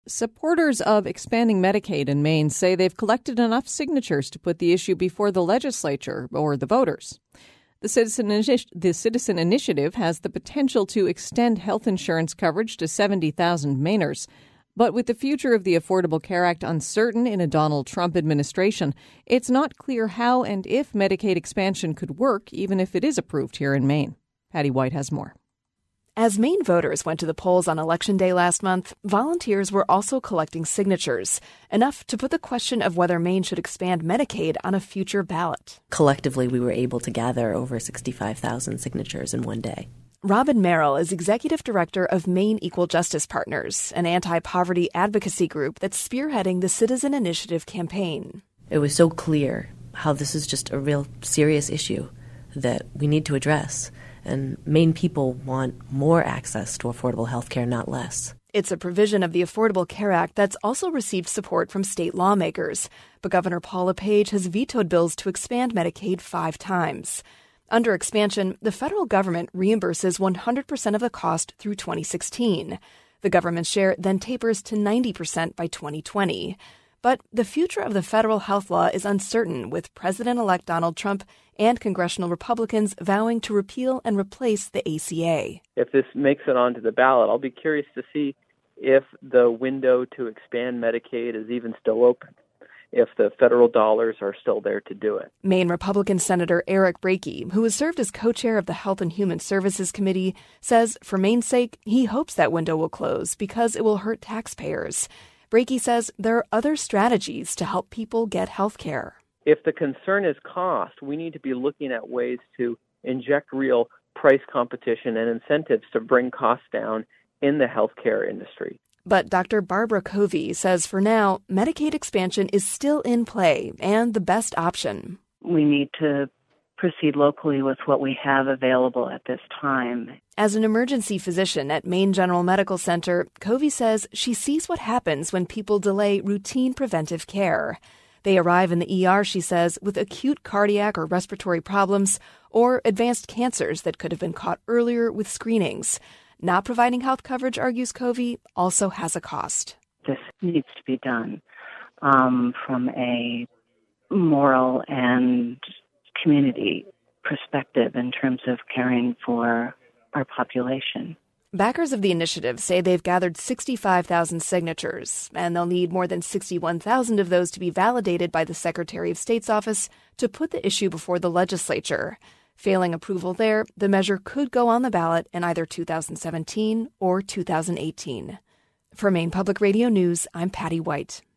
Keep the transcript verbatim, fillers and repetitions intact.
Supporters of expanding Medicaid in Maine say they've collected enough signatures to put the issue before the legislature or the voters. The Citizen, Initi- the Citizen Initiative has the potential to extend health insurance coverage to seventy thousand Mainers. But with the future of the Affordable Care Act uncertain in a Donald Trump administration, it's not clear how and if Medicaid expansion could work, even if it is approved here in Maine. Patty White has more. As Maine voters went to the polls on Election Day last month, volunteers were also collecting signatures, enough to put the question of whether Maine should expand Medicaid on a future ballot. Collectively, we were able to gather over sixty-five thousand signatures in one day. Robin Merrill is executive director of Maine Equal Justice Partners, an anti-poverty advocacy group that's spearheading the Citizen Initiative campaign. It was so clear how this is just a real serious issue that we need to address. And Maine people want more access to affordable health care, not less. It's a provision of the Affordable Care Act that's also received support from state lawmakers. But Governor Paul LePage has vetoed bills to expand Medicaid five times. Under expansion, the federal government reimburses one hundred percent of the cost through twenty sixteen. The government's share then tapers to ninety percent by twenty twenty. But the future of the federal health law is uncertain, with President-elect Donald Trump and congressional Republicans vowing to repeal and replace the A C A. If this makes it onto the ballot, I'll be curious to see if the window to expand Medicaid is even still open, if the federal dollars are still there to do it. Maine Republican Senator Eric Brakey, who has served as co-chair of the Health and Human Services Committee, says for Maine's sake, he hopes that window will close because it will hurt taxpayers. Brakey says there are other strategies to help people get health care. If the concern is cost, we need to be looking at ways to inject real price competition and incentives to bring costs down in the healthcare industry. But Doctor Barbara Covey says for now, Medicaid expansion is still in play and the best option. We need to proceed locally with what we have available at this time. As an emergency physician at Maine General Medical Center, Covey says she sees what happens when people delay routine preventive care. They arrive in the E R, she says, with acute cardiac or respiratory problems or advanced cancers that could have been caught earlier with screenings. Not providing health coverage, argues Covey, also has a cost. This needs to be done um, from a moral and community perspective in terms of caring for our population. Backers of the initiative say they've gathered sixty-five thousand signatures, and they'll need more than sixty-one thousand of those to be validated by the Secretary of State's office to put the issue before the legislature. Failing approval there, the measure could go on the ballot in either two thousand seventeen or two thousand eighteen. For Maine Public Radio News, I'm Patty White.